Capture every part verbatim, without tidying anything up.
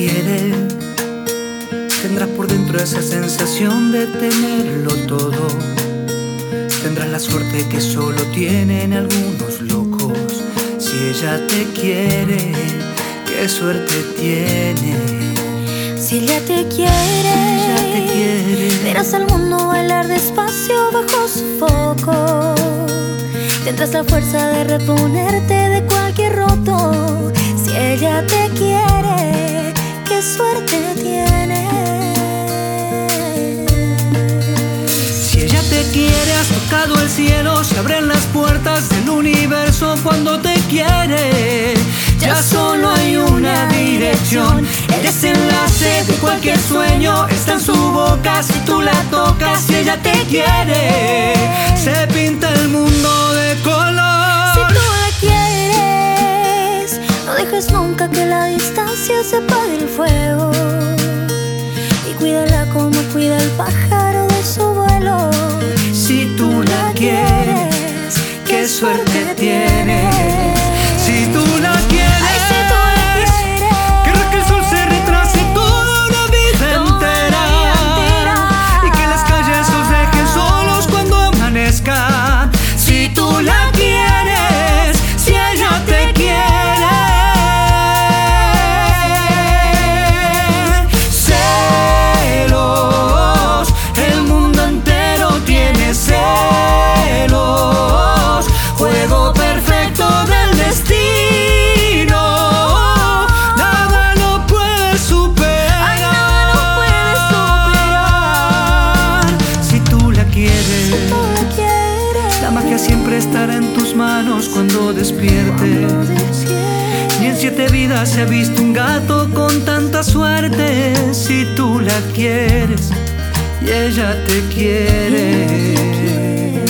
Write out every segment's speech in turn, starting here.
quiere, tendrás por dentro esa sensación de tenerlo todo. Tendrás la suerte que solo tienen algunos locos. Si ella te quiere, qué suerte tiene. Si ella te quiere, si ella te quiere, verás al mundo bailar despacio bajo su foco. Tendrás la fuerza de reponerte de cualquier roto. Si ella te quiere, qué suerte tiene. Si ella te quiere, has tocado el cielo. Se abren las puertas del universo cuando te quiere. Ya solo hay una dirección. El desenlace de cualquier sueño está en su boca. Si tú la tocas, si ella te quiere, se pinta el mundo de color. Si tú la quieres, no dejes nunca que la distancia se apague el fuego. Y cuídala como cuida el pájaro de su vuelo. Si tú la quieres, qué suerte tienes. Si tú la quieres, ay, si tú la quieres, querrá que el sol se retrase toda una vida entera, y que las calles os dejen solos cuando amanezca. Si tú la quieres, si ella te quiere, celos, el mundo entero tiene celos. Juego perfecto del destino, nada lo puede superar. ay, nada lo puede superar. Si tú la quieres, Si tú la quieres, la magia siempre estará en tus manos cuando despiertes. cuando despiertes. Ni en siete vidas se ha visto un gato con tanta suerte. Si tú la quieres y ella te quiere,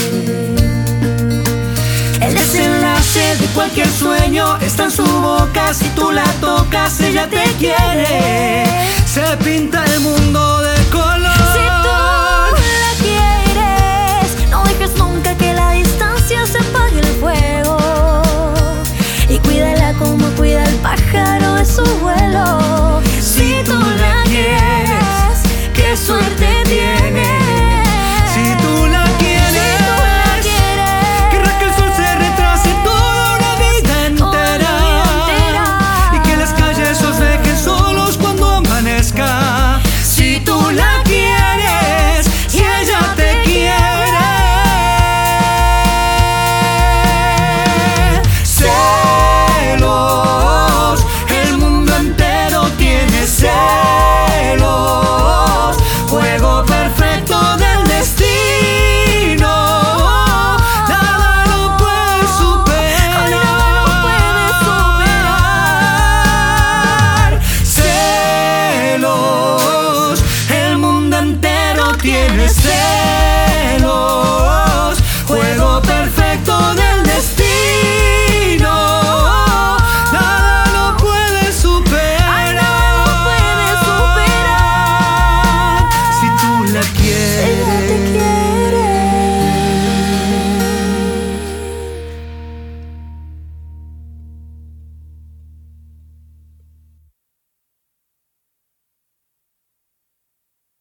el desenlace de cualquier sueño está en su boca. Si tú la tocas, ella te quiere, se pinta el mundo de color. Si tú la quieres, no dejes nunca que la distancia se apague el fuego. Y cuídala como cuida el pájaro de su vuelo. Si tú la quieres, qué suerte tienes. Si tú la quieres, querrá que el sol se retrase toda una vida entera, y que las calles os dejen solos cuando amanezca. Si tú la quieres, si ella te quiere, celos, el mundo entero tiene celos. Juego perfecto del destino, nada lo puede superar. Nada lo puede superar. Celos, el mundo entero tiene celos.